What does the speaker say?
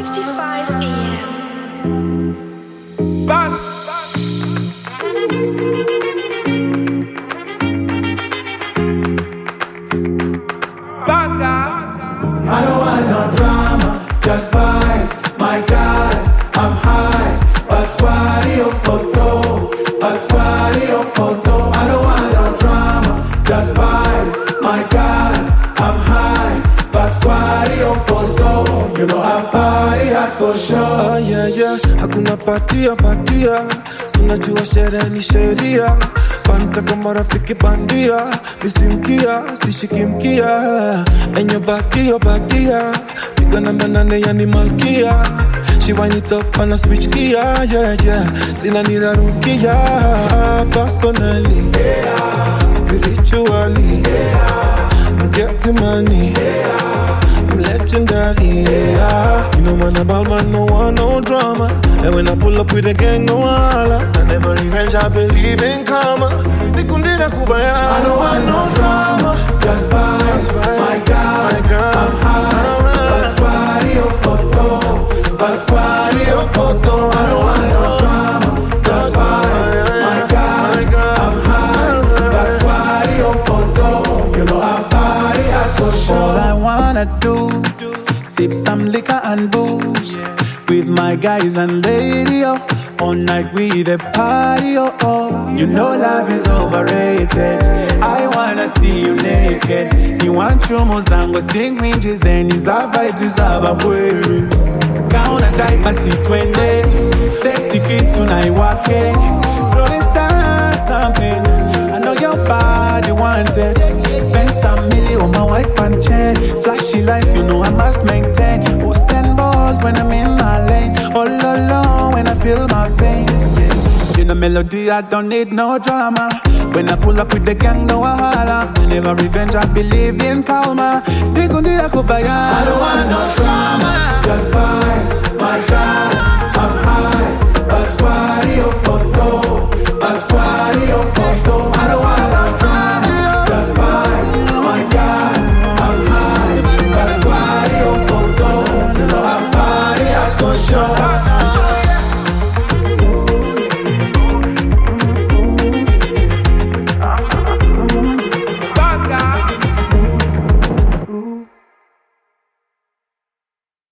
55 AM. Bang. I don't want no drama, just vibes. My God, I'm high. Patwari your photo, patwari your photo. I don't want no drama, just vibes. My God, I'm high. Patwari your photo. You know I party hard for sure. Oh yeah yeah, hakuna patia. Sinajua sherehe ni sheria. Panta kwa marafiki bandia. Nisimkia, sishikimkia. Enyo bakia. Figa namba 8 yani malkia. She wind it up and I switch gear. Yeah, sina nirarukia. Personally, spiritually, I'm getting money. I'm legendary, You know man about man, no one, no drama. And when I pull up with a gang, no holla. I never revenge, I believe in karma. Nikundina kubaya, I don't want no drama, just vibes. My God, I'm high. Patwari your photo, patwari your photo. I don't want no drama, just vibes. My God, I'm high. Patwari your photo. You know I party hard for sure. All I wanna do, sip some liquor and booze with my guys and lady, oh. All night we the party, oh. You know love is overrated. I wanna see you naked. You want your mozango, sing winches and is our vibes, is our way. Count a type of sequence. Say ticket tonight, walking. Protestant something. I know your body wanted. Spend some million on my white pan chain. Flashy life, you know I must maintain. Oh, send balls when I'm in my lane. All alone when I feel my pain. You know melody, I don't need no drama. When I pull up with the gang, no wahala. Never revenge, I believe in karma. I don't want no drama, just vibes. My God,